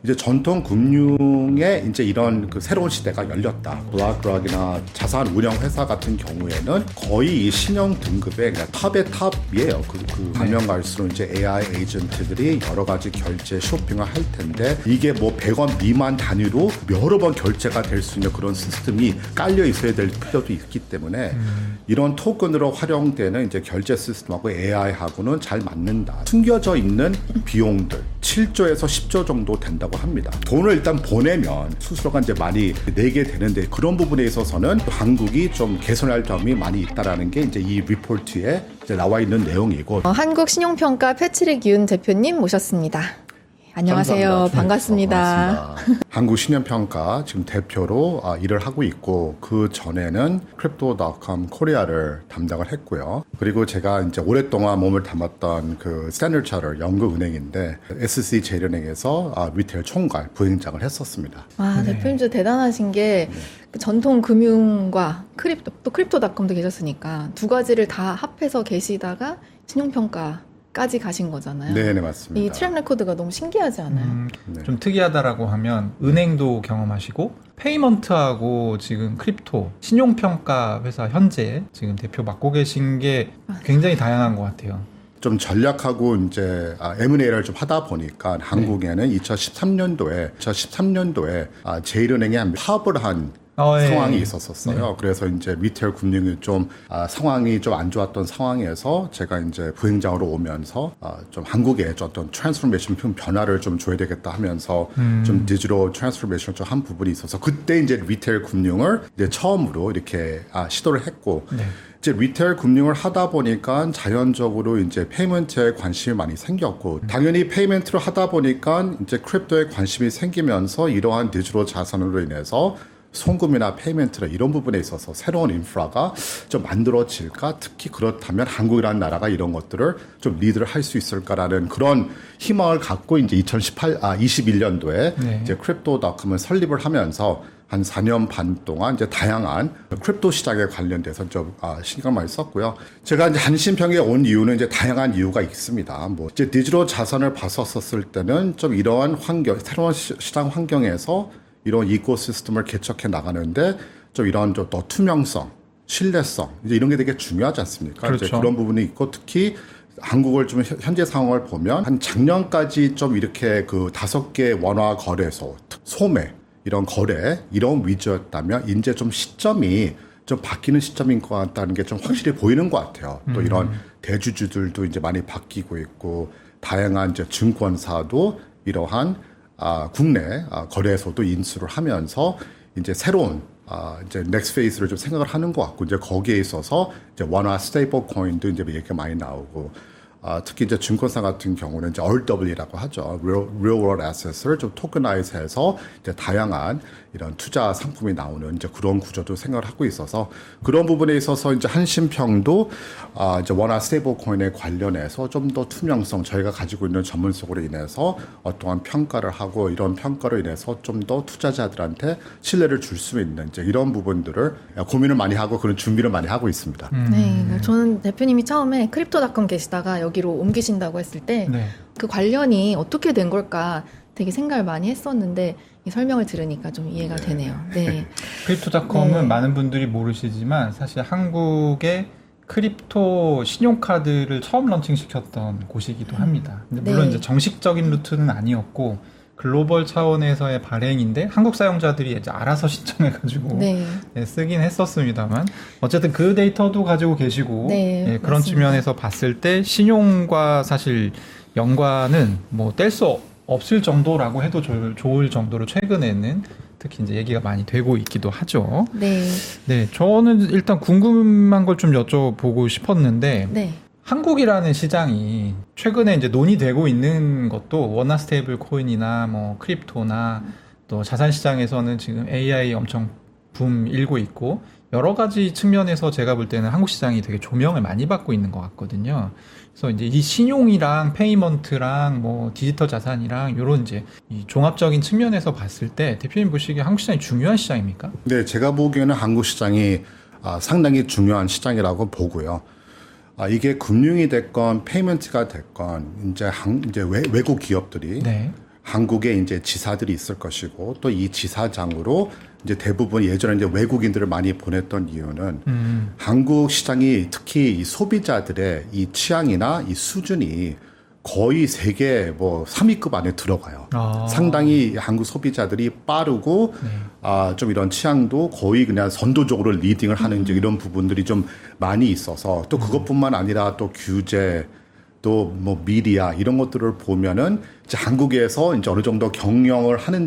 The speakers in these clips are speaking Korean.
이제 전통 금융에 이제 이런 그 새로운 시대가 열렸다. 블락록이나 자산 운영 회사 같은 경우에는 거의 이 신용 등급의 그냥 탑의 탑이에요. 그 가면 갈수록 이제 AI 에이전트들이 여러 가지 결제 쇼핑을 할 텐데 이게 뭐 100원 미만 단위로 여러 번 결제가 될 수 있는 그런 시스템이 깔려 있어야 될 필요도 있기 때문에 이런 토큰으로 활용되는 이제 결제 시스템하고 AI하고는 잘 맞는다. 숨겨져 있는 비용들 7조에서 10조 정도 된다고 합니다. 돈을 일단 보내면 수수료가 이제 많이 내게 되는데 그런 부분에 있어서는 한국이 좀 개선할 점이 많이 있다라는 게 이제 이 리포트에 이제 나와 있는 내용이고. 한국 신용평가 패트릭 윤 대표님 모셨습니다. 안녕하세요. 반갑습니다. 한국 신용평가 지금 대표로 일을 하고 있고 그 전에는 Crypto.com 코리아를 담당을 했고요. 그리고 제가 이제 오랫동안 몸을 담았던 그 스탠더드 차터 연구은행인데 SC제일은행에서 리테일 총괄 부행장을 했었습니다. 와, 대표님 진짜 대단하신 게 전통 금융과 또 크립토닷컴도 계셨으니까 두 가지를 다 합해서 계시다가 신용평가 까지 가신 거잖아요. 네, 맞습니다. 이 트랙 레코드가 너무 신기하지 않아요? 좀 특이하다라고 하면 은행도 경험하시고 페이먼트하고 지금 크립토 신용평가 회사 현재 지금 대표 맡고 계신 게 굉장히 다양한 것 같아요. 좀 전략하고 이제 M&A를 좀 하다 보니까 한국에는 2013년도에 제일은행이 한 파업을 한 상황이 있었어요. 네. 그래서 이제 리테일 금융이 좀 상황이 좀 안 좋았던 상황에서 제가 이제 부행장으로 오면서 좀 한국의 어떤 트랜스포메이션 변화를 좀 줘야 되겠다 하면서 좀 디지털 트랜스포메이션을 좀 한 부분이 있어서 그때 이제 리테일 금융을 이제 처음으로 이렇게 시도를 했고. 네. 이제 리테일 금융을 하다 보니까 자연적으로 이제 페이먼트에 관심이 많이 생겼고 당연히 페이먼트를 하다 보니까 이제 크립토에 관심이 생기면서 이러한 디지털 자산으로 인해서 송금이나 페이먼트나 이런 부분에 있어서 새로운 인프라가 좀 만들어질까? 특히 그렇다면 한국이라는 나라가 이런 것들을 좀 리드를 할 수 있을까라는 그런 희망을 갖고 이제 21년도에 네. 이제 크립토닷컴을 설립을 하면서 한 4년 반 동안 이제 다양한 크립토 시장에 관련돼서 좀 신경 많이 썼고요. 제가 이제 한신평에 온 이유는 이제 다양한 이유가 있습니다. 뭐 이제 디지털 자산을 봤었을 때는 좀 이러한 새로운 시장 환경에서 이런 이코시스템을 개척해 나가는데 좀 이런 좀 더 투명성, 신뢰성 이제 이런 게 되게 중요하지 않습니까? 그렇죠. 이제 그런 부분이 있고 특히 한국을 좀 현재 상황을 보면 한 작년까지 좀 이렇게 그 5개 원화 거래소, 소매 이런 거래 이런 위주였다면 이제 좀 시점이 좀 바뀌는 시점인 것 같다는 게 좀 확실히 보이는 것 같아요. 또 이런 대주주들도 이제 많이 바뀌고 있고 다양한 이제 증권사도 이러한 국내 거래소도 인수를 하면서 이제 새로운 이제 넥스트 페이스를 좀 생각을 하는 것 같고 이제 거기에 있어서 이제 원화 스테이블 코인도 이제 얘기가 많이 나오고 특히 이제 증권사 같은 경우는 이제 RW라고 하죠. Real World Assets을 좀 토큰화해서 이제 다양한 이런 투자 상품이 나오는 이제 그런 구조도 생각을 하고 있어서 그런 부분에 있어서 이제 한신평도 이제 원화 스테이블 코인에 관련해서 좀 더 투명성 저희가 가지고 있는 전문성으로 인해서 어떠한 평가를 하고 이런 평가로 인해서 좀 더 투자자들한테 신뢰를 줄 수 있는 이제 이런 부분들을 고민을 많이 하고 그런 준비를 많이 하고 있습니다. 네, 저는 대표님이 처음에 크립토닷컴 계시다가 여기로 옮기신다고 했을 때 그 관련이 어떻게 된 걸까 되게 생각을 많이 했었는데 이 설명을 들으니까 좀 이해가 되네요. 네. 크립토닷컴은 많은 분들이 모르시지만 사실 한국의 크립토 신용카드를 처음 런칭시켰던 곳이기도 합니다. 근데 물론 이제 정식적인 루트는 아니었고 글로벌 차원에서의 발행인데 한국 사용자들이 이제 알아서 신청해가지고 쓰긴 했었습니다만 어쨌든 그 데이터도 가지고 계시고 그런 측면에서 봤을 때 신용과 사실 연관은 뭐 뗄 수 없을 정도라고 해도 좋을 정도로 최근에는 특히 이제 얘기가 많이 되고 있기도 하죠. 네, 저는 일단 궁금한 걸 좀 여쭤보고 싶었는데 한국이라는 시장이 최근에 이제 논의되고 있는 것도 원화 스테이블 코인이나 뭐 크립토나 또 자산 시장에서는 지금 AI 엄청 붐 일고 있고 여러 가지 측면에서 제가 볼 때는 한국 시장이 되게 조명을 많이 받고 있는 것 같거든요. 그래서 이제 이 신용이랑 페이먼트랑 뭐 디지털 자산이랑 이런 이제 이 종합적인 측면에서 봤을 때 대표님 보시기에 한국 시장이 중요한 시장입니까? 네, 제가 보기에는 한국 시장이 상당히 중요한 시장이라고 보고요. 이게 금융이 됐건 페이먼트가 됐건 이제 외국 기업들이 한국에 이제 지사들이 있을 것이고 또 이 지사장으로 이제 대부분 예전에 이제 외국인들을 많이 보냈던 이유는 한국 시장이 특히 이 소비자들의 이 취향이나 이 수준이 거의 세계 뭐 3위급 안에 들어가요. 상당히 한국 소비자들이 빠르고 좀 이런 취향도 거의 그냥 선도적으로 리딩을 하는 이제 이런 부분들이 좀 많이 있어서 또 그것뿐만 아니라 또 규제 또 뭐 미디어 이런 것들을 보면은 이제 한국에서 이제 어느 정도 경영을 하는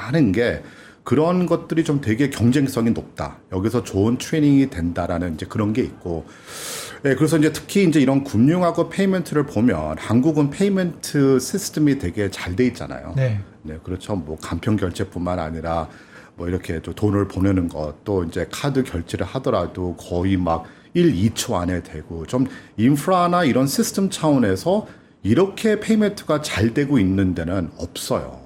게 그런 것들이 좀 되게 경쟁성이 높다. 여기서 좋은 트레이닝이 된다라는 이제 그런 게 있고. 네, 그래서 이제 특히 이제 이런 금융하고 페이먼트를 보면 한국은 페이먼트 시스템이 되게 잘 돼 있잖아요. 네, 그렇죠. 뭐 간편 결제뿐만 아니라 뭐 이렇게 또 돈을 보내는 것, 또 이제 카드 결제를 하더라도 거의 막 1, 2초 안에 되고 좀 인프라나 이런 시스템 차원에서 이렇게 페이먼트가 잘 되고 있는 데는 없어요.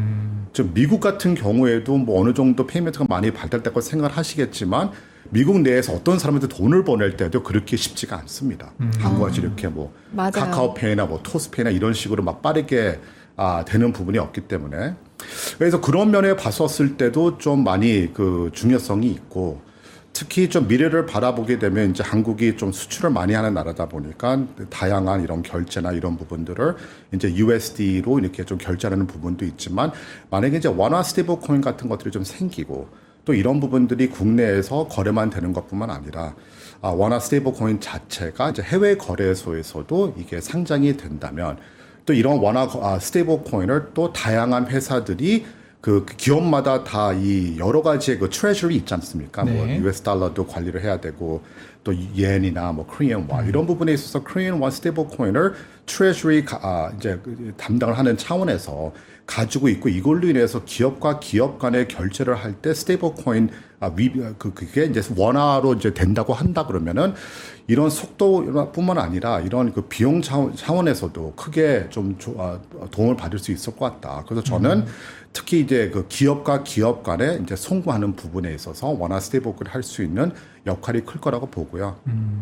좀 미국 같은 경우에도 뭐 어느 정도 페이먼트가 많이 발달됐다고 생각을 하시겠지만 미국 내에서 어떤 사람한테 돈을 보낼 때도 그렇게 쉽지가 않습니다. 한국같이 이렇게 뭐 맞아요. 카카오페이나 뭐 토스페이나 이런 식으로 막 빠르게 되는 부분이 없기 때문에 그래서 그런 면에 봤었을 때도 좀 많이 그 중요성이 있고 특히 좀 미래를 바라보게 되면 이제 한국이 좀 수출을 많이 하는 나라다 보니까 다양한 이런 결제나 이런 부분들을 이제 USD로 이렇게 좀 결제하는 부분도 있지만 만약에 이제 원화 스테이블 코인 같은 것들이 좀 생기고 또 이런 부분들이 국내에서 거래만 되는 것뿐만 아니라 원화 스테이블 코인 자체가 이제 해외 거래소에서도 이게 상장이 된다면 또 이런 원화 스테이블 코인을 또 다양한 회사들이 그 기업마다 다 이 여러 가지의 그 트레저리 있지 않습니까? 뭐 US 달러도 관리를 해야 되고 또 옌이나 뭐 코리안 원 이런 부분에 있어서 코리안 원 스테이블 코인을 트레저리 이제 담당을 하는 차원에서 가지고 있고 이걸로 인해서 기업과 기업 간의 결제를 할 때 스테이블 코인 그게 이제 원화로 이제 된다고 한다 그러면은 이런 속도뿐만 아니라 이런 그 비용 차원에서도 크게 좀 도움을 받을 수 있을 것 같다. 그래서 저는 특히 이제 그 기업과 기업 간에 이제 송구하는 부분에 있어서 원화 스테이블을 할 수 있는 역할이 클 거라고 보고요.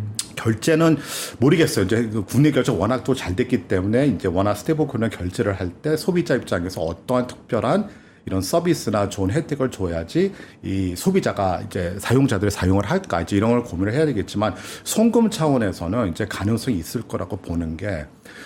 결제는 모르겠어요. 이제 그 국내 결제 워낙 또 잘 됐기 때문에 이제 원화 스테이블을 결제를 할 때 소비자 입장에서 어떠한 특별한 이런 서비스나 좋은 혜택을 줘야지 이 소비자가 이제 사용자들이 사용을 할까 이제 이런 걸 고민을 해야 되겠지만 송금 차원에서는 이제 가능성이 있을 거라고 보는 게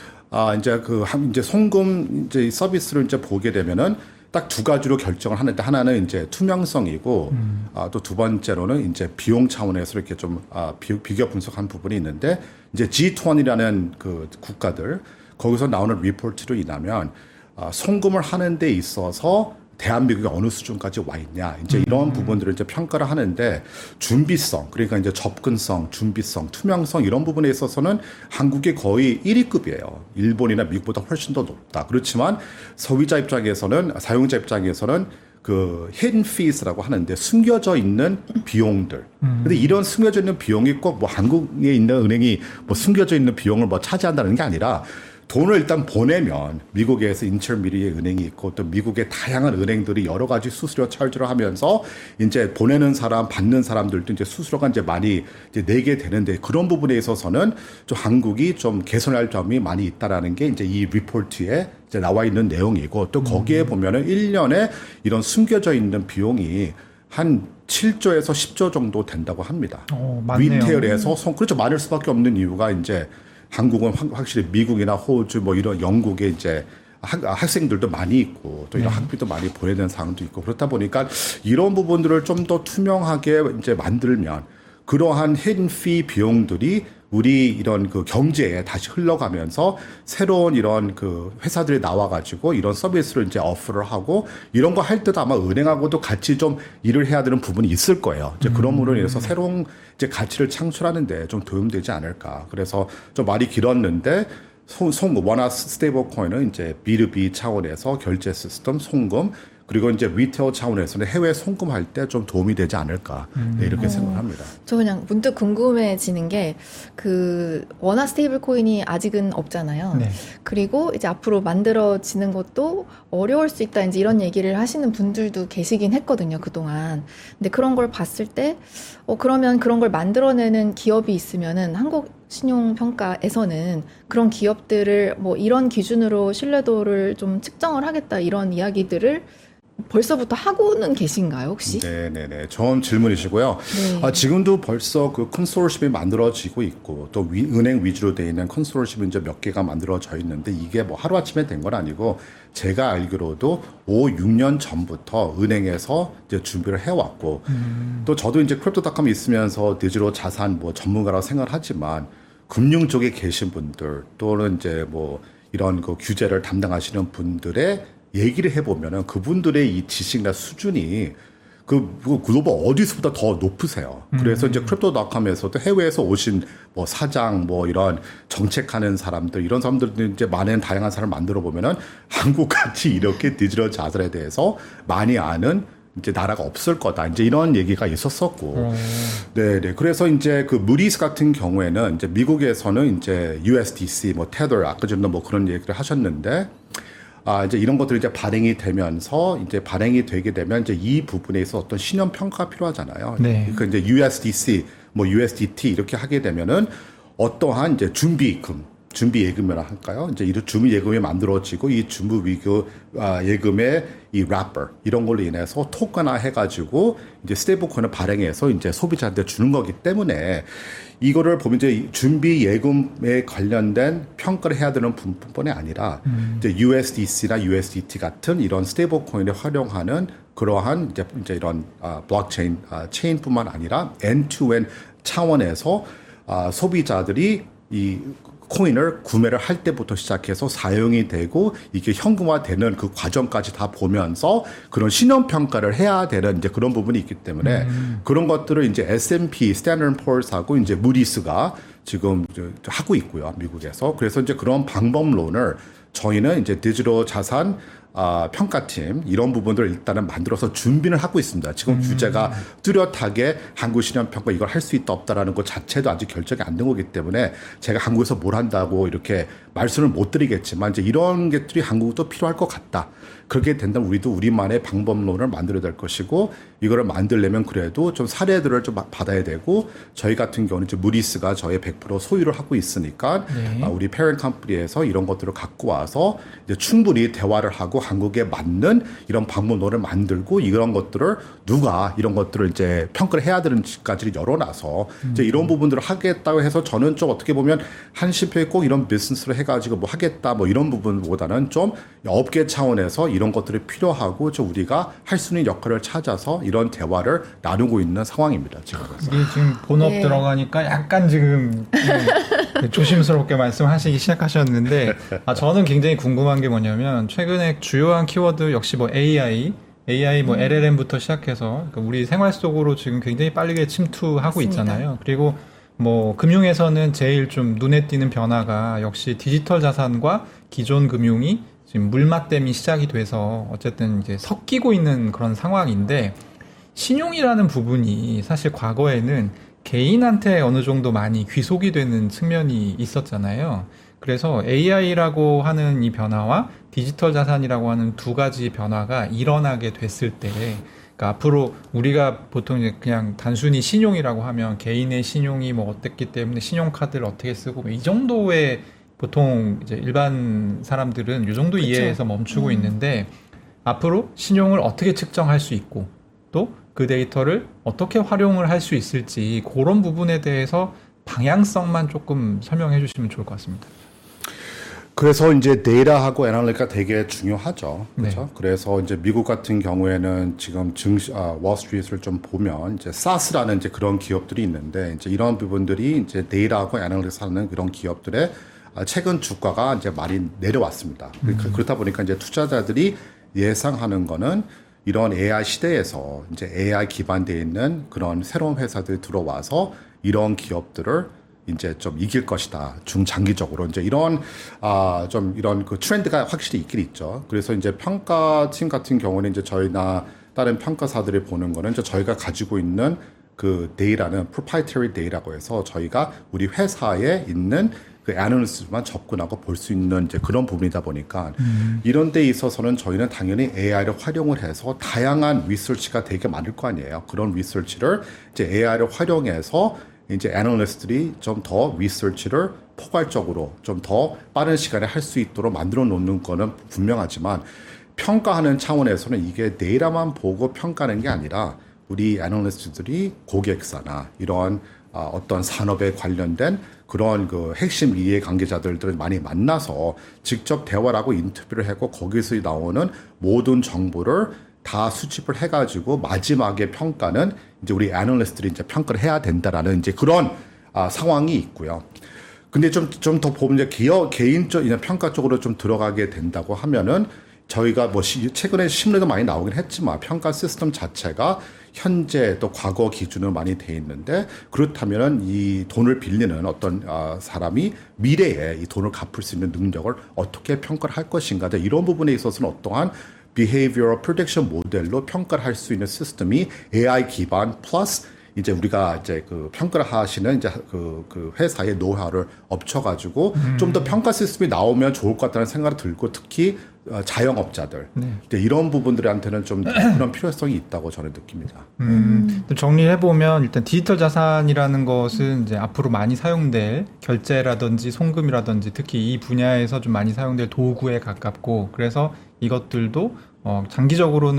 이제 송금 이제 서비스를 이제 보게 되면은 딱 두 가지로 결정을 하는데 하나는 이제 투명성이고 또 두 번째로는 이제 비용 차원에서 이렇게 좀 비교 분석한 부분이 있는데 이제 G20이라는 그 국가들 거기서 나오는 리포트로 인하면 송금을 하는 데 있어서 대한민국이 어느 수준까지 와 있냐. 이제 이런 부분들을 이제 평가를 하는데 준비성, 그러니까 이제 접근성, 준비성, 투명성 이런 부분에 있어서는 한국이 거의 1위급이에요. 일본이나 미국보다 훨씬 더 높다. 그렇지만 소비자 입장에서는, 사용자 입장에서는 그 hidden fees라고 하는데 숨겨져 있는 비용들. 근데 이런 숨겨져 있는 비용이 꼭 뭐 한국에 있는 은행이 뭐 숨겨져 있는 비용을 뭐 차지한다는 게 아니라 돈을 일단 보내면 미국에서 인터미디에 은행이 있고 또 미국의 다양한 은행들이 여러 가지 수수료 charge를 하면서 이제 보내는 사람, 받는 사람들도 이제 수수료가 이제 많이 이제 내게 되는데 그런 부분에 있어서는 좀 한국이 좀 개선할 점이 많이 있다라는 게 이제 이 리포트에 이제 나와 있는 내용이고 또 거기에 보면은 1년에 이런 숨겨져 있는 비용이 한 7조에서 10조 정도 된다고 합니다. 리테일에서 그렇죠. 많을 수밖에 없는 이유가 이제 한국은 확실히 미국이나 호주 뭐 이런 영국에 이제 학생들도 많이 있고 또 이런 학비도 많이 보내야 되는 상황도 있고 그렇다 보니까 이런 부분들을 좀 더 투명하게 이제 만들면 그러한 hidden fee 비용들이 우리 이런 그 경제에 다시 흘러가면서 새로운 이런 그 회사들이 나와가지고 이런 서비스를 이제 어프를 하고 이런 거 할 때도 아마 은행하고도 같이 좀 일을 해야 되는 부분이 있을 거예요. 이제 그런 부분에 의해서 새로운 이제 가치를 창출하는데 좀 도움되지 않을까. 그래서 좀 말이 길었는데 원화 스테이블 코인은 이제 B2B 차원에서 결제 시스템, 송금 그리고 이제 리테일 차원에서는 해외 송금할 때 좀 도움이 되지 않을까 이렇게 생각합니다. 저 그냥 문득 궁금해지는 게 그 원화 스테이블 코인이 아직은 없잖아요. 네. 그리고 이제 앞으로 만들어지는 것도 어려울 수 있다 이제 이런 얘기를 하시는 분들도 계시긴 했거든요 그동안. 근데 그런 걸 봤을 때 그러면 그런 걸 만들어내는 기업이 있으면은 한국 신용평가에서는 그런 기업들을 뭐 이런 기준으로 신뢰도를 좀 측정을 하겠다 이런 이야기들을 벌써부터 하고는 계신가요, 혹시? 네네네. 좋은 질문이시고요. 네. 지금도 벌써 그 컨소르시엄이 만들어지고 있고, 또 은행 위주로 되어 있는 컨소르시엄이 이제 몇 개가 만들어져 있는데, 이게 뭐 하루아침에 된 건 아니고, 제가 알기로도 6년 전부터 은행에서 이제 준비를 해왔고, 또 저도 이제 크립토닷컴 있으면서 디지털 자산 뭐 전문가라고 생각을 하지만, 금융 쪽에 계신 분들, 또는 이제 뭐 이런 그 규제를 담당하시는 분들의 얘기를 해보면은 그분들의 이 지식이나 수준이 그 글로벌 어디서보다 더 높으세요. 그래서 이제 크립토닷컴에서도 해외에서 오신 뭐 사장 뭐 이런 정책하는 사람들 이런 사람들도 이제 많은 다양한 사람을 만들어 보면은 한국같이 이렇게 디지털 자산에 대해서 많이 아는 이제 나라가 없을 거다. 이제 이런 얘기가 있었었고. 네. 그래서 이제 그 무디스 같은 경우에는 이제 미국에서는 이제 USDC 뭐 테더 아까 전에 뭐 그런 얘기를 하셨는데 이제 이런 것들이 이제 발행이 되면서 이제 발행이 되게 되면 이제 이 부분에 있어 어떤 신용 평가가 필요하잖아요. 네. 그러니까 이제 USDC, 뭐 USDT 이렇게 하게 되면은 어떠한 이제 준비 예금이라 할까요? 이제 이런 준비 예금이 만들어지고 이 준비 예금의 이 래퍼 이런 걸로 인해서 토큰화 해가지고 이제 스테이블코인을 발행해서 이제 소비자한테 주는 거기 때문에 이거를 보면 이제 준비 예금에 관련된 평가를 해야 되는 부분뿐만이 아니라 이제 USDC나 USDT 같은 이런 스테이블코인을 활용하는 그러한 이제 이런 블록체인 체인뿐만 아니라 end-to-end 차원에서 소비자들이 이 코인을 구매를 할 때부터 시작해서 사용이 되고 이게 현금화되는 그 과정까지 다 보면서 그런 신용 평가를 해야 되는 이제 그런 부분이 있기 때문에 그런 것들을 이제 S&P, Standard & Poor's하고 이제 무디스가 지금 하고 있고요, 미국에서. 그래서 이제 그런 방법론을 저희는 이제 디지털 자산 평가팀 이런 부분들을 일단은 만들어서 준비를 하고 있습니다. 지금 규제가 뚜렷하게 한국 신용 평가 이걸 할 수 있다 없다라는 것 자체도 아직 결정이 안 된 거기 때문에 제가 한국에서 뭘 한다고 이렇게 말씀을 못 드리겠지만 이제 이런 것들이 한국도 필요할 것 같다. 그렇게 된다면 우리도 우리만의 방법론을 만들어야 될 것이고 이거를 만들려면 그래도 좀 사례들을 좀 받아야 되고 저희 같은 경우는 이제 무디스가 저의 100% 소유를 하고 있으니까 우리 페런 컴퍼니에서 이런 것들을 갖고 와서 이제 충분히 대화를 하고 한국에 맞는 이런 방법론을 만들고 이런 것들을 누가 이런 것들을 이제 평가를 해야 되는지까지를 열어놔서 이제 이런 부분들을 하겠다고 해서 저는 좀 어떻게 보면 한시표에 꼭 이런 비즈니스를 해가지고 뭐 하겠다 뭐 이런 부분보다는 좀 업계 차원에서 이런 것들이 필요하고 좀 우리가 할 수 있는 역할을 찾아서 이런 대화를 나누고 있는 상황입니다. 지금. 이게 지금 본업 들어가니까 약간 지금 조심스럽게 말씀하시기 시작하셨는데 저는 굉장히 궁금한 게 뭐냐면 최근에 주요한 키워드 역시 뭐 AI 뭐 LLM부터 시작해서 그러니까 우리 생활 속으로 지금 굉장히 빠르게 침투하고 맞습니다. 있잖아요. 그리고 뭐 금융에서는 제일 좀 눈에 띄는 변화가 역시 디지털 자산과 기존 금융이 지금 물맛댐이 시작이 돼서 어쨌든 이제 섞이고 있는 그런 상황인데 신용이라는 부분이 사실 과거에는 개인한테 어느 정도 많이 귀속이 되는 측면이 있었잖아요. 그래서 AI라고 하는 이 변화와 디지털 자산이라고 하는 두 가지 변화가 일어나게 됐을 때 그러니까 앞으로 우리가 보통 이제 그냥 단순히 신용이라고 하면 개인의 신용이 뭐 어땠기 때문에 신용카드를 어떻게 쓰고 이 정도의 보통 이제 일반 사람들은 이 정도 그쵸. 이해에서 멈추고 있는데 앞으로 신용을 어떻게 측정할 수 있고 또 그 데이터를 어떻게 활용을 할 수 있을지 그런 부분에 대해서 방향성만 조금 설명해 주시면 좋을 것 같습니다. 그래서 이제 데이터하고 애널리티가 되게 중요하죠. 그렇죠? 네. 그래서 이제 미국 같은 경우에는 지금 월스트리트를 좀 보면 이제 SaaS라는 이제 그런 기업들이 있는데 이제 이런 부분들이 이제 데이터하고 애널리티를 하는 그런 기업들의 최근 주가가 이제 많이 내려왔습니다. 그렇다 보니까 이제 투자자들이 예상하는 거는 이런 AI 시대에서 이제 AI 기반되어 있는 그런 새로운 회사들이 들어와서 이런 기업들을 이제 좀 이길 것이다. 중장기적으로 이제 이런 좀 이런 그 트렌드가 확실히 있긴 있죠. 그래서 이제 평가팀 같은 경우는 이제 저희나 다른 평가사들이 보는 거는 이제 저희가 가지고 있는 그 데이터는 proprietary data라고 해서 저희가 우리 회사에 있는 그 애널리스트만 접근하고 볼 수 있는 이제 그런 부분이다 보니까 이런 데 있어서는 저희는 당연히 AI를 활용을 해서 다양한 리서치가 되게 많을 거 아니에요. 그런 리서치를 이제 AI를 활용해서 이제 애널리스트들이 좀 더 리서치를 포괄적으로 좀 더 빠른 시간에 할 수 있도록 만들어 놓는 거는 분명하지만 평가하는 차원에서는 이게 데이터만 보고 평가하는 게 아니라 우리 애널리스트들이 고객사나 이런 어떤 산업에 관련된 그런 그 핵심 이해관계자들을 많이 만나서 직접 대화를 하고 인터뷰를 하고 거기서 나오는 모든 정보를 다 수집을 해가지고 마지막에 평가는 이제 우리 애널리스트들이 이제 평가를 해야 된다라는 이제 그런 상황이 있고요. 근데 좀 더 보면 이제 개인적 평가 쪽으로 좀 들어가게 된다고 하면은 저희가 뭐 최근에 신문에도 많이 나오긴 했지만 평가 시스템 자체가 현재 또 과거 기준으로 많이 돼 있는데 그렇다면은 이 돈을 빌리는 어떤 사람이 미래에 이 돈을 갚을 수 있는 능력을 어떻게 평가를 할 것인가 이런 부분에 있어서는 어떠한 behavioral prediction 모델로 평가를 할 수 있는 시스템이 AI 기반 플러스 이제 우리가 이제 그 평가를 하시는 이제 그 회사의 노하우를 엎쳐가지고 좀 더 평가 시스템이 나오면 좋을 것 같다는 생각이 들고 특히 자영업자들 이제 이런 부분들한테는 좀 그런 필요성이 있다고 저는 느낍니다. 정리해 보면 일단 디지털 자산이라는 것은 이제 앞으로 많이 사용될 결제라든지 송금이라든지 특히 이 분야에서 좀 많이 사용될 도구에 가깝고 그래서 이것들도 장기적으로는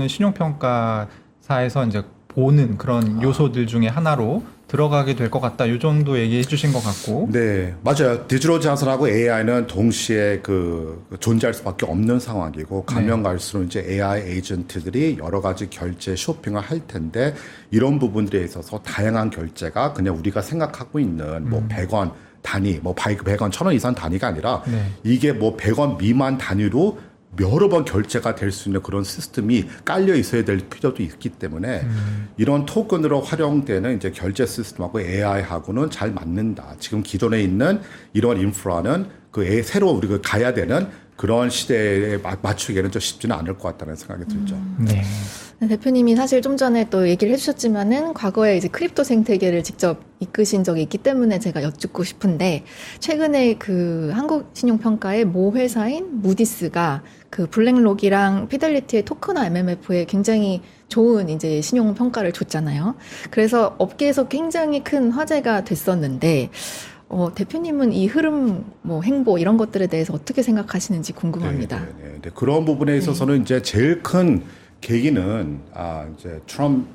신용평가사에서 이제 보는 그런 요소들 중에 하나로 들어가게 될 것 같다. 이 정도 얘기해 주신 것 같고. 네, 맞아요. 디지털 자산하고 AI는 동시에 존재할 수밖에 없는 상황이고 가면 갈수록 이제 AI 에이전트들이 여러 가지 결제 쇼핑을 할 텐데 이런 부분들에 있어서 다양한 결제가 그냥 우리가 생각하고 있는 뭐 100원 단위, 뭐 100원, 1000원 이상 단위가 아니라 이게 뭐 100원 미만 단위로 여러 번 결제가 될 수 있는 그런 시스템이 깔려 있어야 될 필요도 있기 때문에 이런 토큰으로 활용되는 이제 결제 시스템하고 AI하고는 잘 맞는다. 지금 기존에 있는 이런 인프라는 새로 우리가 가야 되는 그런 시대에 맞추기에는 좀 쉽지는 않을 것 같다는 생각이 들죠. 네. 대표님이 사실 좀 전에 또 얘기를 해주셨지만은 과거에 이제 크립토 생태계를 직접 이끄신 적이 있기 때문에 제가 여쭙고 싶은데 최근에 그 한국 신용평가의 모 회사인 무디스가 그 블랙록이랑 피델리티의 토크나 MMF에 굉장히 좋은 이제 신용평가를 줬잖아요. 그래서 업계에서 굉장히 큰 화제가 됐었는데 대표님은 이 흐름, 뭐 행보 이런 것들에 대해서 어떻게 생각하시는지 궁금합니다. 네. 그런 부분에 있어서는 이제 제일 큰 계기는 이제 트럼프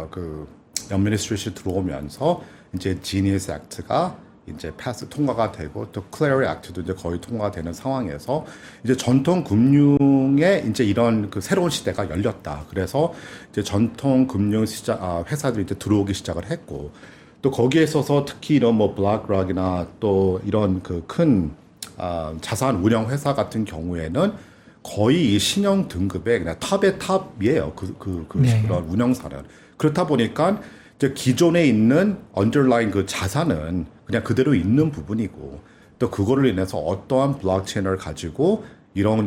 어드미니스트레이션이 들어오면서 이제 지니어스 액트가 이제 통과가 되고 또 클레어리 액트도 이제 거의 통과가 되는 상황에서 이제 전통 금융의 이제 이런 새로운 시대가 열렸다. 그래서 이제 전통 금융 회사들이 이제 들어오기 시작을 했고. 또 거기에 있어서 특히 이런 뭐 블랙락이나 또 이런 큰 자산 운영 회사 같은 경우에는 거의 이 신용 등급의 그냥 탑의 탑이에요. 그런 운영사는. 그렇다 보니까 이제 기존에 있는 underlying 그 자산은 그냥 그대로 있는 부분이고 또 그거를 인해서 어떠한 블록체인을 가지고 이런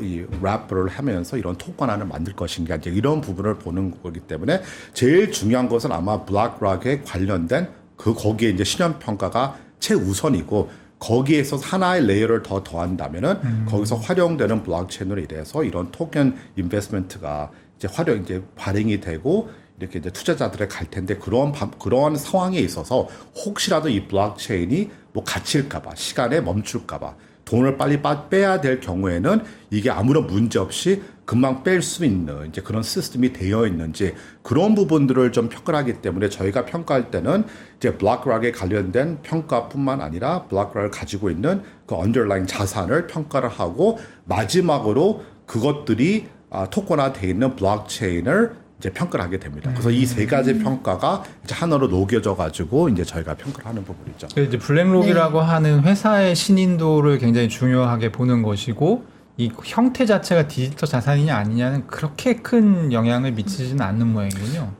랩을 하면서 이런 토큰 하나를 만들 것인가 이제 이런 부분을 보는 거기 때문에 제일 중요한 것은 아마 블랙락에 관련된 거기에 이제 신용평가가 최우선이고 거기에서 하나의 레이어를 더 더한다면은 거기서 활용되는 블록체인으로 인해서 이런 토큰 인베스트먼트가 이제 발행이 되고 이렇게 이제 투자자들에 갈 텐데 그런 상황에 있어서 혹시라도 이 블록체인이 뭐 갇힐까봐 시간에 멈출까봐 돈을 빨리 빼야 될 경우에는 이게 아무런 문제 없이 금방 뺄 수 있는 이제 그런 시스템이 되어 있는지 그런 부분들을 좀 평가를 하기 때문에 저희가 평가할 때는 이제 블록락에 관련된 평가뿐만 아니라 블록락을 가지고 있는 그 언더라인 자산을 평가를 하고 마지막으로 그것들이 토큰화되어 있는 블록체인을 이제 평가를 하게 됩니다. 그래서 이 세 가지 평가가 이제 하나로 녹여져 가지고 이제 저희가 평가를 하는 부분이죠. 이제 블랙록이라고 하는 회사의 신인도를 굉장히 중요하게 보는 것이고 이 형태 자체가 디지털 자산이냐 아니냐는 그렇게 큰 영향을 미치지는 않는 모양이군요.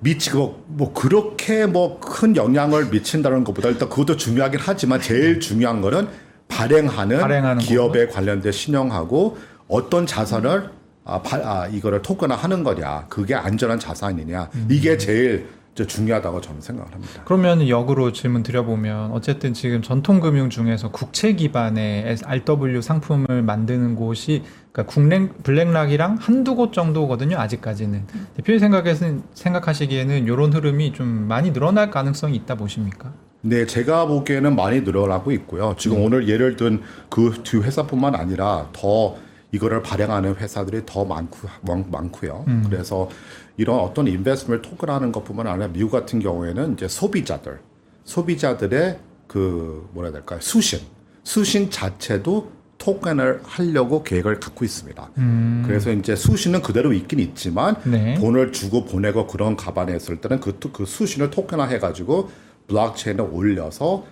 그렇게 큰 영향을 미친다는 것보다 일단 그것도 중요하긴 하지만 제일 중요한 거는 발행하는 기업에 관련된 신용하고 어떤 자산을 이거를 토큰화 하는 거냐, 그게 안전한 자산이냐, 이게 제일 중요하다고 저는 생각을 합니다. 그러면 역으로 질문 드려보면 어쨌든 지금 전통금융 중에서 국채 기반의 RW 상품을 만드는 곳이 그러니까 블랙락이랑 한두 곳 정도거든요. 아직까지는. 대표님 생각하시기에는 이런 흐름이 좀 많이 늘어날 가능성이 있다 보십니까? 네, 제가 보기에는 많이 늘어나고 있고요. 지금 오늘 예를 든 그 두 회사뿐만 아니라 더 이거를 발행하는 회사들이 더 많고요. 그래서 이런 어떤 인베스트먼트 토큰하는 것뿐만 아니라 미국 같은 경우에는 이제 소비자들의 그 뭐라 해야 될까요? 수신 자체도 토큰을 하려고 계획을 갖고 있습니다. 그래서 이제 수신은 그대로 있긴 있지만 네. 돈을 주고 보내고 그런 가반에 했을 때는 그 수신을 토큰화 해가지고 블록체인에 올려서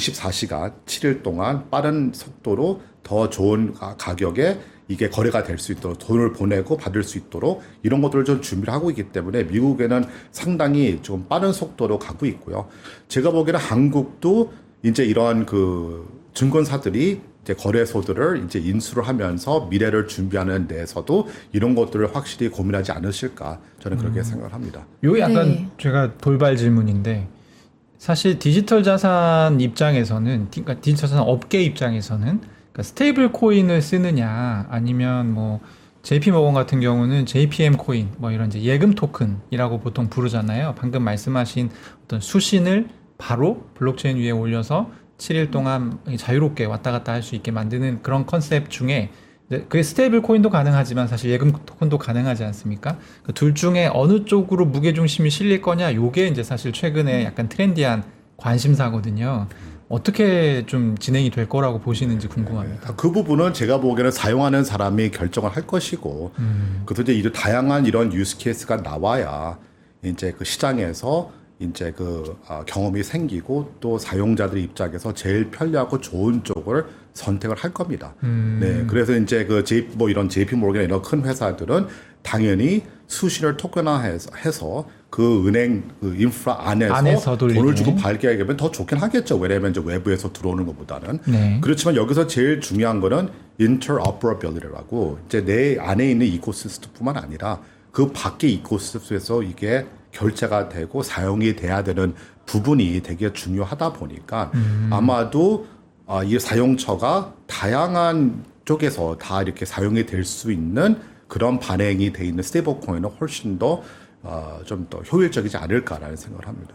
24시간 7일 동안 빠른 속도로 더 좋은 가격에 이게 거래가 될 수 있도록 돈을 보내고 받을 수 있도록 이런 것들을 좀 준비를 하고 있기 때문에 미국에는 상당히 좀 빠른 속도로 가고 있고요. 제가 보기에는 한국도 이제 이러한 그 증권사들이 이제 거래소들을 이제 인수를 하면서 미래를 준비하는 데에서도 이런 것들을 확실히 고민하지 않으실까 저는 그렇게 생각을 합니다. 요 약간 제가 돌발 질문인데 사실 디지털 자산 입장에서는 그러니까 디지털 자산 업계 입장에서는 그러니까 스테이블 코인을 쓰느냐 아니면 뭐 JP 모건 같은 경우는 JPM 코인 뭐 이런 이제 예금 토큰이라고 보통 부르잖아요. 방금 말씀하신 어떤 수신을 바로 블록체인 위에 올려서 7일 동안 자유롭게 왔다 갔다 할 수 있게 만드는 그런 컨셉 중에 그게 스테이블 코인도 가능하지만 사실 예금 토큰도 가능하지 않습니까? 그 둘 중에 어느 쪽으로 무게중심이 실릴 거냐 요게 이제 사실 최근에 약간 트렌디한 관심사거든요. 어떻게 좀 진행이 될 거라고 보시는지 궁금합니다. 그 부분은 제가 보기에는 사용하는 사람이 결정을 할 것이고 그래서 이제 다양한 이런 유스 케이스가 나와야 이제 그 시장에서 이제 그 경험이 생기고 또 사용자들 입장에서 제일 편리하고 좋은 쪽을 선택을 할 겁니다. 네, 그래서 이제 그 뭐 이런 JP 모건 이런 큰 회사들은 당연히 수신을 토큰화해서 그 은행 그 인프라 안에서 돈을 주고 발기하게 되면 더 좋긴 하겠죠. 왜냐하면 이제 외부에서 들어오는 것보다는. 네. 그렇지만 여기서 제일 중요한 거는 interoperability라고 이제 내 안에 있는 이코시스템뿐만 아니라 그 밖의 이코시스템에서 이게 결제가 되고 사용이 돼야 되는 부분이 되게 중요하다 보니까 아마도 이 사용처가 다양한 쪽에서 다 이렇게 사용이 될 수 있는 그런 반영이 돼 있는 스테이블 코인은 훨씬 더 좀 더 효율적이지 않을까라는 생각을 합니다.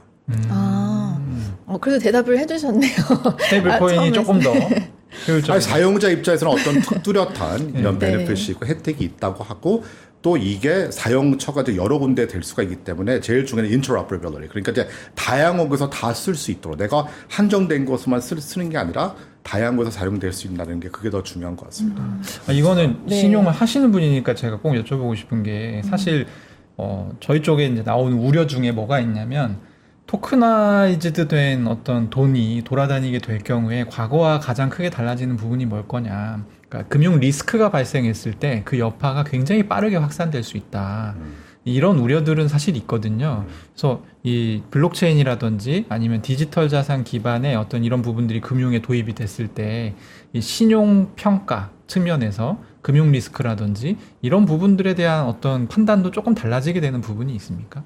그래도 대답을 해주셨네요. 스테이블 코인이 조금 더 효율적. 사용자 입장에서는 어떤 뚜렷한 이런 베네핏이 있고 혜택이 있다고 하고 또 이게 사용처가 여러 군데 될 수가 있기 때문에 제일 중요한 interoperability. 그러니까 이제 다양한 곳에서 다 쓸 수 있도록 내가 한정된 곳에만 쓰는 게 아니라 다양한 곳에서 사용될 수 있다는 게 그게 더 중요한 것 같습니다. 이거는 신용을 하시는 분이니까 제가 꼭 여쭤보고 싶은 게 사실 저희 쪽에 이제 나오는 우려 중에 뭐가 있냐면 토크나이즈드 된 어떤 돈이 돌아다니게 될 경우에 과거와 가장 크게 달라지는 부분이 뭘 거냐. 그러니까 금융 리스크가 발생했을 때 그 여파가 굉장히 빠르게 확산될 수 있다. 이런 우려들은 사실 있거든요. 그래서 이 블록체인이라든지 아니면 디지털 자산 기반의 어떤 이런 부분들이 금융에 도입이 됐을 때 이 신용 평가 측면에서 금융 리스크라든지 이런 부분들에 대한 어떤 판단도 조금 달라지게 되는 부분이 있습니까?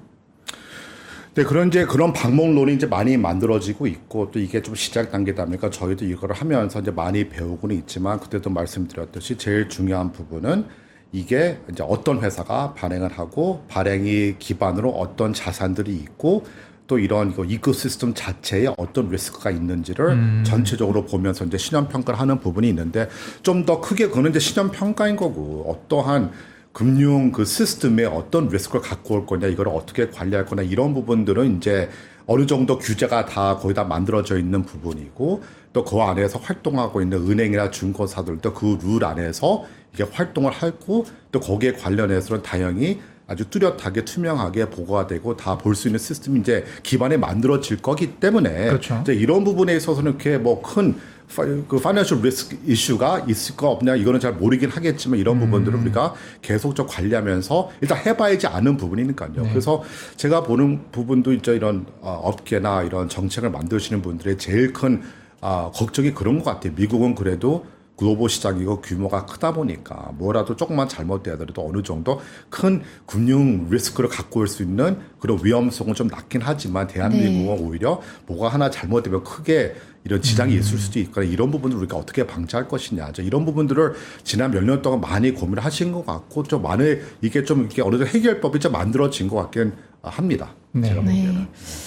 네, 그런 방법론이 이제 많이 만들어지고 있고 또 이게 좀 시작 단계다 보니까 저희도 이거를 하면서 이제 많이 배우고는 있지만 그때도 말씀드렸듯이 제일 중요한 부분은 이게 이제 어떤 회사가 발행을 하고 발행이 기반으로 어떤 자산들이 있고 또 이런 이코시스템 자체에 어떤 리스크가 있는지를 전체적으로 보면서 이제 신용평가를 하는 부분이 있는데 좀 더 크게 그거는 이제 신용평가인 거고 어떠한 금융 그 시스템에 어떤 리스크를 갖고 올 거냐, 이걸 어떻게 관리할 거냐, 이런 부분들은 이제 어느 정도 규제가 다 거의 다 만들어져 있는 부분이고 또 그 안에서 활동하고 있는 은행이나 증권사들도 그 룰 안에서 이게 활동을 하고 또 거기에 관련해서는 다행히 아주 뚜렷하게 투명하게 보고가 되고 다 볼 수 있는 시스템이 이제 기반에 만들어질 거기 때문에 그렇죠. 이제 이런 부분에 있어서는 이렇게 뭐 큰 그 파이낸셜 리스크 이슈가 있을까 없냐 이거는 잘 모르긴 하겠지만 이런 부분들을 우리가 계속적 관리하면서 일단 해봐야지 아는 부분이니까요. 네. 그래서 제가 보는 부분도 이제 이런 업계나 이런 정책을 만드시는 분들의 제일 큰 걱정이 그런 것 같아요. 미국은 그래도 글로벌 시장이고 규모가 크다 보니까 뭐라도 조금만 잘못되더라도 어느 정도 큰 금융 리스크를 갖고 올 수 있는 그런 위험성은 좀 낮긴 하지만 대한민국은 네. 오히려 뭐가 하나 잘못되면 크게 이런 지장이 있을 수도 있거나 이런 부분을 우리가 어떻게 방지할 것이냐. 이런 부분들을 지난 몇 년 동안 많이 고민을 하신 것 같고 좀 많이 이게 좀 이렇게 어느 정도 해결법이 좀 만들어진 것 같긴 합니다. 네. 제가 보기에는. 네.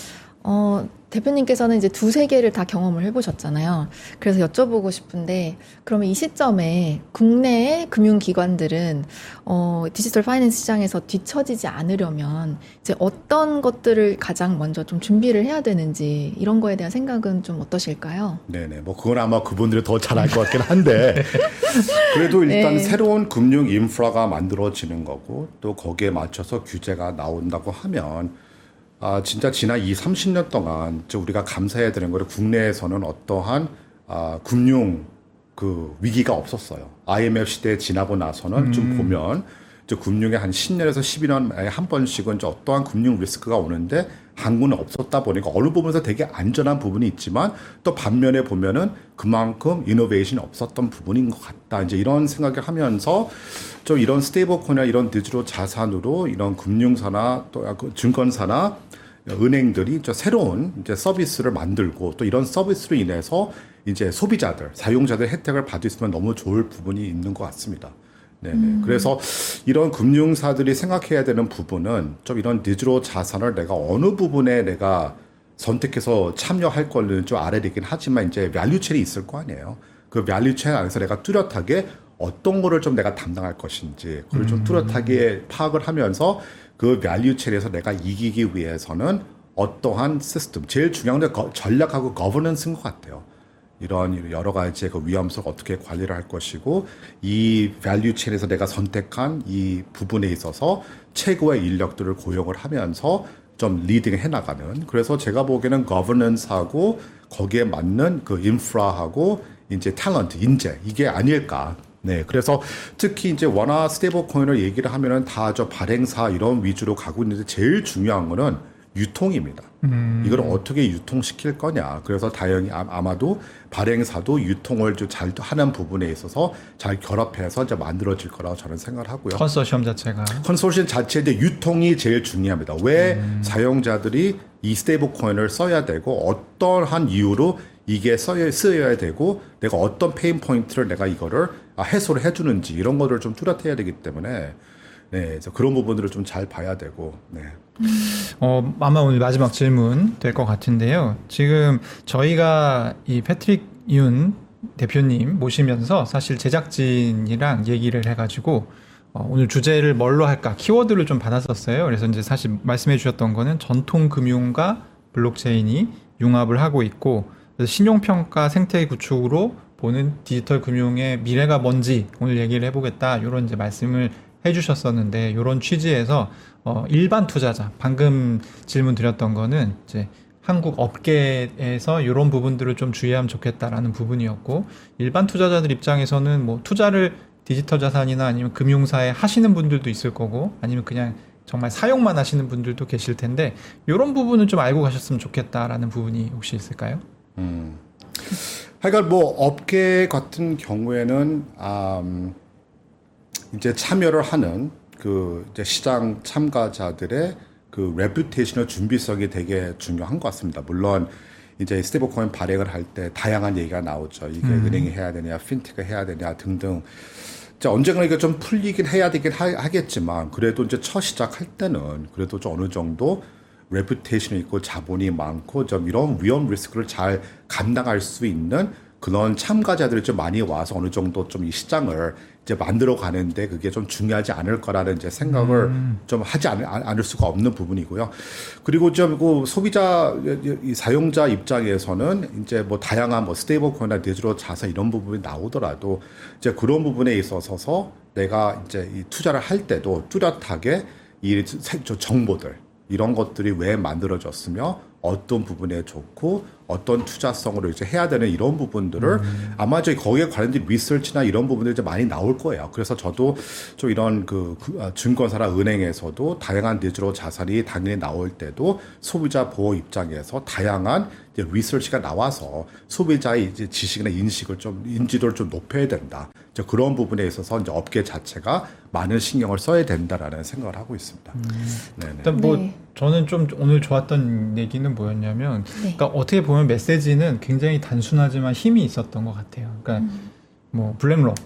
대표님께서는 이제 두세 개를 다 경험을 해보셨잖아요. 그래서 여쭤보고 싶은데, 그러면 이 시점에 국내의 금융기관들은 디지털 파이낸스 시장에서 뒤처지지 않으려면 이제 어떤 것들을 가장 먼저 좀 준비를 해야 되는지 이런 거에 대한 생각은 좀 어떠실까요? 네네. 뭐 그건 아마 그분들이 더 잘 알 것 같긴 한데 그래도 일단 네. 새로운 금융 인프라가 만들어지는 거고 또 거기에 맞춰서 규제가 나온다고 하면 진짜 지난 30년 동안 우리가 감사해야 되는 거를 국내에서는 어떠한 금융 위기가 없었어요. IMF 시대에 지나고 나서는 좀 보면 금융에 한 10년에서 12년에 한 번씩은 어떠한 금융 리스크가 오는데 한국은 없었다 보니까 어느 부분에서 되게 안전한 부분이 있지만 또 반면에 보면은 그만큼 이노베이션이 없었던 부분인 것 같다. 이제 이런 생각을 하면서 좀 이런 스테이블 코인이나 이런 디지털 자산으로 이런 금융사나 또 증권사나 은행들이 새로운 이제 서비스를 만들고 또 이런 서비스로 인해서 이제 소비자들, 사용자들 혜택을 받을 수 있으면 너무 좋을 부분이 있는 것 같습니다. 네네. 그래서 이런 금융사들이 생각해야 되는 부분은 좀 이런 디지털 자산을 내가 어느 부분에 내가 선택해서 참여할 거는 좀 알아야 되긴 하지만 이제 밸류체인이 있을 거 아니에요. 그 밸류체인 안에서 내가 뚜렷하게 어떤 거를 좀 내가 담당할 것인지 그걸 좀 뚜렷하게 파악을 하면서 그 밸류체인에서 내가 이기기 위해서는 어떠한 시스템, 제일 중요한 건 전략하고 거버넌스인 것 같아요. 이런 여러 가지의 그 위험성을 어떻게 관리를 할 것이고 이 밸류체인에서 내가 선택한 이 부분에 있어서 최고의 인력들을 고용을 하면서 좀 리딩을 해나가는. 그래서 제가 보기에는 거버넌스하고 거기에 맞는 그 인프라하고 이제 탤런트, 인재 이게 아닐까. 네, 그래서 특히 이제 원화 스테이블 코인을 얘기를 하면은 다 발행사 이런 위주로 가고 있는데 제일 중요한 거는 유통입니다. 이걸 어떻게 유통시킬 거냐. 그래서 다행히 아마도 발행사도 유통을 좀 잘 하는 부분에 있어서 잘 결합해서 이제 만들어질 거라고 저는 생각을 하고요. 컨소시엄 자체가. 컨소시엄 자체인데 유통이 제일 중요합니다. 왜 사용자들이 이 스테이블 코인을 써야 되고 어떠한 이유로 이게 쓰여야 되고 내가 어떤 페인 포인트를 내가 이거를 해소를 해주는지 이런 거를 좀 뚜렷해야 되기 때문에 네, 그래서 그런 부분들을 좀 잘 봐야 되고. 네. 아마 오늘 마지막 질문 될 것 같은데요. 지금 저희가 이 패트릭 윤 대표님 모시면서 사실 제작진이랑 얘기를 해가지고 오늘 주제를 뭘로 할까 키워드를 좀 받았었어요. 그래서 이제 사실 말씀해 주셨던 거는 전통 금융과 블록체인이 융합을 하고 있고 그래서 신용평가 생태 구축으로 보는 디지털 금융의 미래가 뭔지 오늘 얘기를 해보겠다. 이런 이제 말씀을 해주셨었는데 이런 취지에서 일반 투자자 방금 질문 드렸던 거는 이제 한국 업계에서 이런 부분들을 좀 주의하면 좋겠다라는 부분이었고 일반 투자자들 입장에서는 뭐 투자를 디지털 자산이나 아니면 금융사에 하시는 분들도 있을 거고 아니면 그냥 정말 사용만 하시는 분들도 계실 텐데 이런 부분은 좀 알고 가셨으면 좋겠다라는 부분이 혹시 있을까요? 그러니까 뭐 업계 같은 경우에는 이제 참여를 하는 그 이제 시장 참가자들의 그 레퓨테이션의 준비성이 되게 중요한 것 같습니다. 물론 이제 스테이블 코인 발행을 할 때 다양한 얘기가 나오죠. 이게 은행이 해야 되냐, 핀테크가 해야 되냐 등등. 이제 언젠가 이게 좀 풀리긴 해야 되긴 하겠지만 그래도 이제 첫 시작할 때는 그래도 좀 어느 정도 레퓨테이션이 있고 자본이 많고 좀 이런 위험 리스크를 잘 감당할 수 있는 그런 참가자들이 좀 많이 와서 어느 정도 좀 이 시장을 이제 만들어 가는데 그게 좀 중요하지 않을 거라는 이제 생각을 좀 하지 않을 수가 없는 부분이고요. 그리고 좀 그 소비자, 이 사용자 입장에서는 이제 뭐 다양한 뭐 스테이블 코인이나 디지털 자산 이런 부분이 나오더라도 이제 그런 부분에 있어서 내가 이제 이 투자를 할 때도 뚜렷하게 이 정보들 이런 것들이 왜 만들어졌으며 어떤 부분에 좋고 어떤 투자성으로 이제 해야 되는 이런 부분들을 아마 저희 거기에 관련된 리서치나 이런 부분들이 이제 많이 나올 거예요. 그래서 저도 좀 이런 증권사나 은행에서도 다양한 디지털 자산이 당연히 나올 때도 소비자 보호 입장에서 다양한 이제 리서치가 나와서 소비자의 이제 지식이나 인지도를 좀 높여야 된다. 이제 그런 부분에 있어서 이제 업계 자체가 많은 신경을 써야 된다라는 생각을 하고 있습니다. 일단 뭐 저는 좀 오늘 좋았던 얘기는 뭐였냐면, 그러니까 어떻게 보면 메시지는 굉장히 단순하지만 힘이 있었던 것 같아요. 그러니까 뭐 블랙록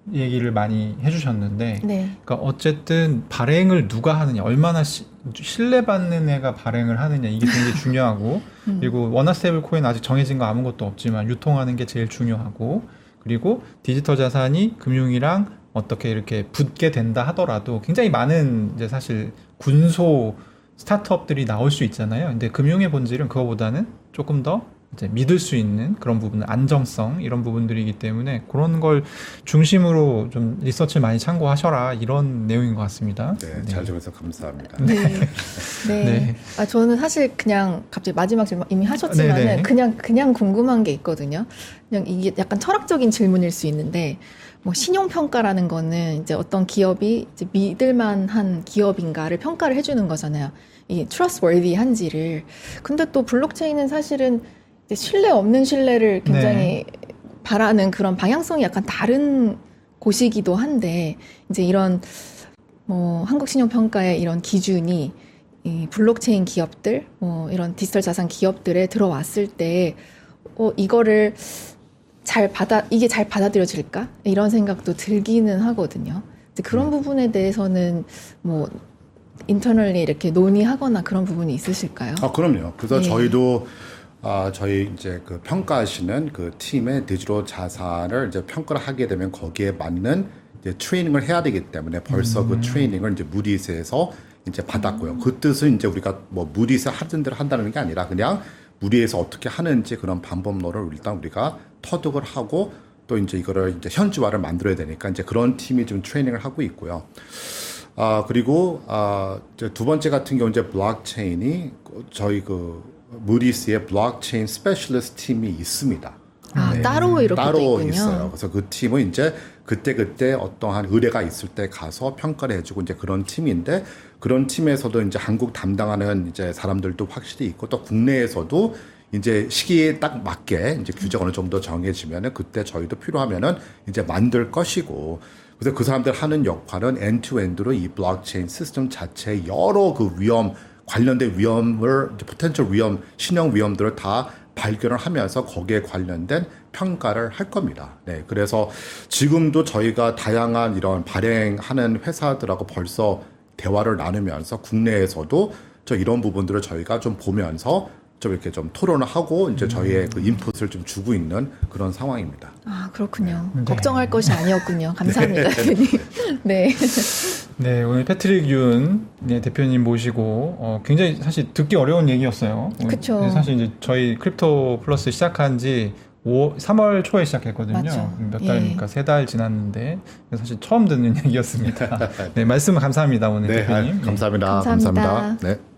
얘기를 많이 해주셨는데, 네. 그러니까 어쨌든 발행을 누가 하느냐, 얼마나 신뢰받는 애가 발행을 하느냐, 이게 굉장히 중요하고, 그리고 원화 스테이블 코인 아직 정해진 거 아무것도 없지만 유통하는 게 제일 중요하고, 그리고 디지털 자산이 금융이랑 어떻게 이렇게 붙게 된다 하더라도 굉장히 많은 이제 사실 군소 스타트업들이 나올 수 있잖아요. 근데 금융의 본질은 그거보다는 조금 더 이제 믿을 수 있는 그런 부분, 안정성 이런 부분들이기 때문에 그런 걸 중심으로 좀 리서치를 많이 참고하셔라 이런 내용인 것 같습니다. 네, 잘 들어서 감사합니다. 네. 네. 아, 저는 사실 그냥 갑자기 마지막 질문 이미 하셨지만은 그냥 궁금한 게 있거든요. 그냥 이게 약간 철학적인 질문일 수 있는데 뭐 신용평가라는 거는 이제 어떤 기업이 이제 믿을만한 기업인가를 평가를 해주는 거잖아요. 이게 trustworthy한지를. 근데 또 블록체인은 사실은 이제 신뢰 없는 신뢰를 굉장히 바라는 그런 방향성이 약간 다른 곳이기도 한데 이제 이런 뭐 한국신용평가의 이런 기준이 이 블록체인 기업들, 뭐 이런 디지털 자산 기업들에 들어왔을 때 이거를 이게 잘 받아들여질까? 이런 생각도 들기는 하거든요. 그런 부분에 대해서는 뭐 인터널리 이렇게 논의하거나 그런 부분이 있으실까요? 그럼요. 그래서 저희도 저희 이제 그 평가하시는 그 팀의 디지털 자산을 이제 평가를 하게 되면 거기에 맞는 이제 트레이닝을 해야 되기 때문에 벌써 그 트레이닝을 이제 무디스에서 이제 받았고요. 그 뜻은 이제 우리가 뭐 무디스 하던 대로 한다는 게 아니라 그냥 무디에서 어떻게 하는지 그런 방법론을 일단 우리가 터득을 하고 또 이제 이거를 이제 현지화를 만들어야 되니까 이제 그런 팀이 좀 트레이닝을 하고 있고요. 그리고 이제 두 번째 같은 경우 이제 블록체인이 저희 그 무디스의 블록체인 스페셜리스트 팀이 있습니다. 네. 따로 이렇게 따로 있군요. 있어요. 그래서 그 팀은 이제 그때 어떠한 의뢰가 있을 때 가서 평가를 해주고 이제 그런 팀인데 그런 팀에서도 이제 한국 담당하는 이제 사람들도 확실히 있고 또 국내에서도 이제 시기에 딱 맞게 이제 규제가 어느 정도 정해지면은 그때 저희도 필요하면은 이제 만들 것이고 그래서 그 사람들 하는 역할은 엔투엔드로 이 블록체인 시스템 자체의 여러 그 관련된 위험을 포텐셜 위험, 신형 위험들을 다 발견을 하면서 거기에 관련된 평가를 할 겁니다. 네, 그래서 지금도 저희가 다양한 이런 발행하는 회사들하고 벌써 대화를 나누면서 국내에서도 이런 부분들을 저희가 좀 보면서 좀 이렇게 좀 토론을 하고 이제 저희의 그 인풋을 좀 주고 있는 그런 상황입니다. 아, 그렇군요. 네. 걱정할 것이 아니었군요. 감사합니다, 대표님. 네. 네, 오늘 패트릭 윤 대표님 모시고 굉장히 사실 듣기 어려운 얘기였어요. 그렇죠. 사실 이제 저희 크립토 플러스 시작한 지 3월 초에 시작했거든요. 맞죠. 몇 달입니까? 3달 지났는데 사실 처음 듣는 얘기였습니다. 네, 말씀 감사합니다, 오늘 대표님. 감사합니다. 감사합니다. 네.